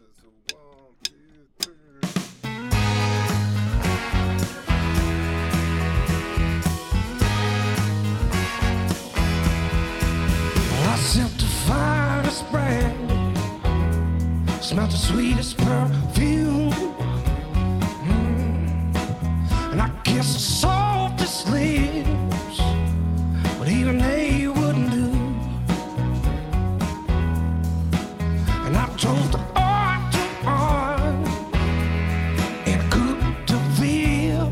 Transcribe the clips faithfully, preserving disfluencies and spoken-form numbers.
That's a one, two, three. I sent the finest brand, smelled the sweetest perfume, mm. and I kissed the softest lips, but even they wouldn't do. And I drove the arm to arm in a coupe de ville.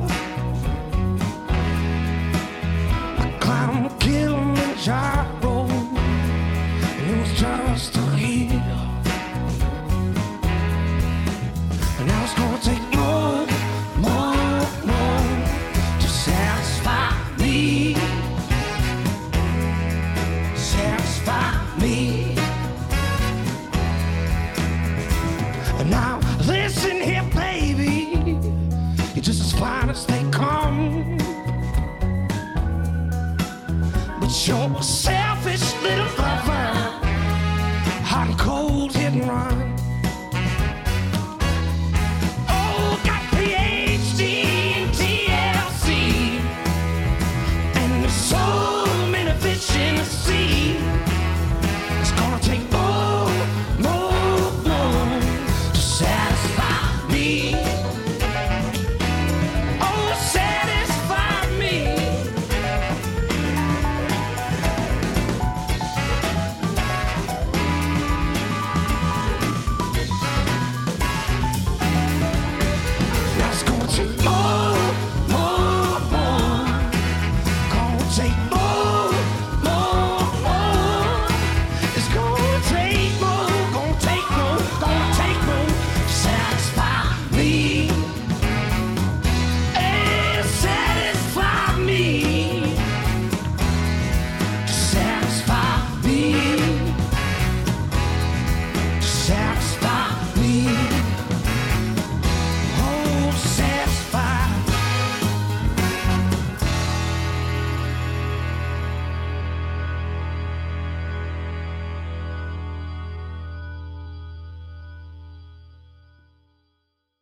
I climbed Kilimanjaro, and it was just a hill. And now it's gonna take more, more, more to satisfy me, satisfy me. And now listen here, baby, you're just as fine as they come, but you're a selfish little lover, hot and cold